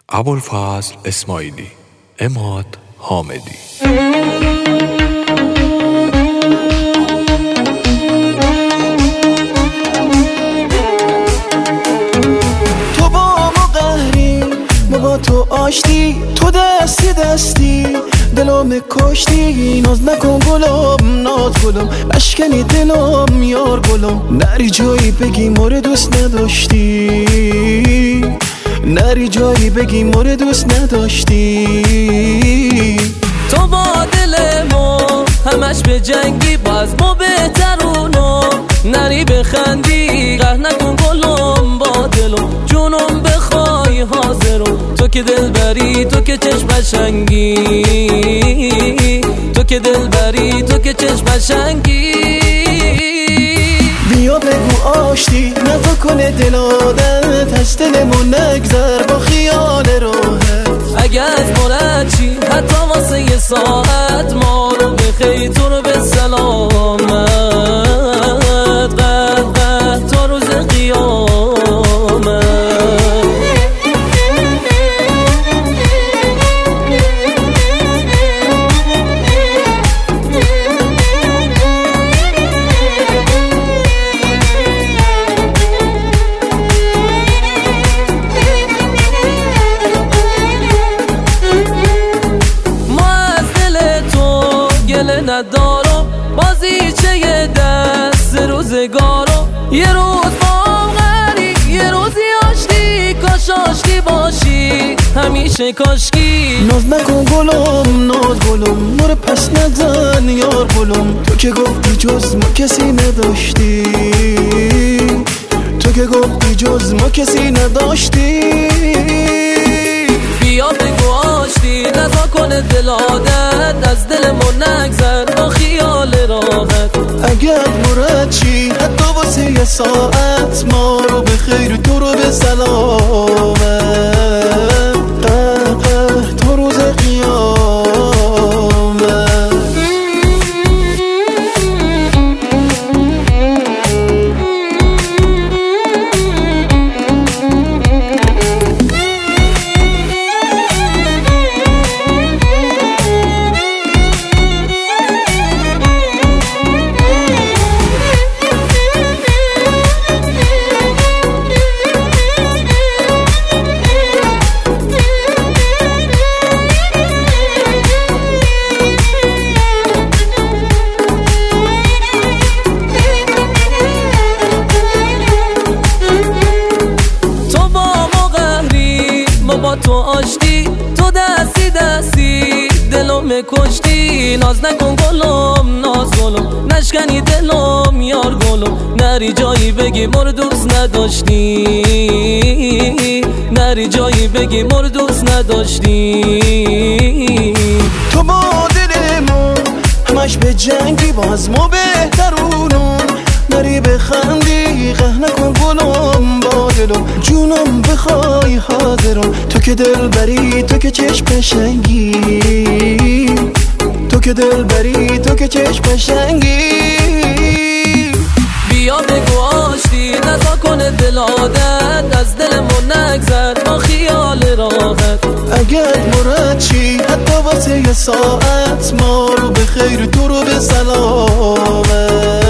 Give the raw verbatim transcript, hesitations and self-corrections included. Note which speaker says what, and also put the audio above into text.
Speaker 1: ابوالفضل اسماعیلی، عماد حامدی.
Speaker 2: تو با ما قهری، ما با تو آشتی، تو دستی دستی دلم کشتی. ناز نکن گلم، ناز گلم، اشکنی دلم یار گلم. نری جایی بگی مورد دوست نداشتی، نری جایی بگی مورد دوست نداشتی.
Speaker 3: تو با دل ما همش به جنگی، باز ما بهترونو نری بخندی. قهر نکن گلم با دلم، جونم بخوای حاضرم. تو که دل بری، تو که چشم قشنگی، تو که دل بری، تو که چشم قشنگی.
Speaker 2: بیا بگو آشتی، نتا کنه دل عادت، از دلمون نگذر با خیال راحت.
Speaker 3: اگه از مرد چی حتی واسه یه ساعت، ما رو بخیر تو رو به سلامت. قد قد تا روز قیامت. ندارم بازیچه یه دست روزگارم. یه روز با غری، یه روزی آشتی، کاش آشتی باشی همیشه کاشکی.
Speaker 2: ناز نکن گلم، ناز گلم، مور پس نزن یار گلم. تو که گفتی جز ما کسی نداشتی، تو که گفتی جز ما کسی نداشتی.
Speaker 3: بیا بگو آشتی، نزا کنه دل عادت، از دلمون نگذر با خیال راحت.
Speaker 2: اگر مرد چی حتی واسه یه ساعت، ما رو به خیر تو رو به سلامت. قه قه تا روز قیامت.
Speaker 3: با تو آشتی، تو دستی دستی دلم کشتی. ناز نکن گلم، ناز گلم، نشکنی دلم یار گلم. نری جایی بگی مورد دوست نداشتی، نری جایی بگی مورد دوست نداشتی.
Speaker 2: تو با دل ما همش به جنگی، باز ما بهترونم. نری بخندی، قهر نکن گلم با دلم، جونم بخوای حاضرم. تو که دل بری، تو که چشم قشنگی، تو که دل بری، تو که چشم قشنگی.
Speaker 3: بیا بگو آشتی، نزا کنه دل عادت، از دلمون نگذر با خیال راحت.
Speaker 2: اگر مرد چی حتی واسه یه ساعت، ما رو به خیر تو رو به سلامت.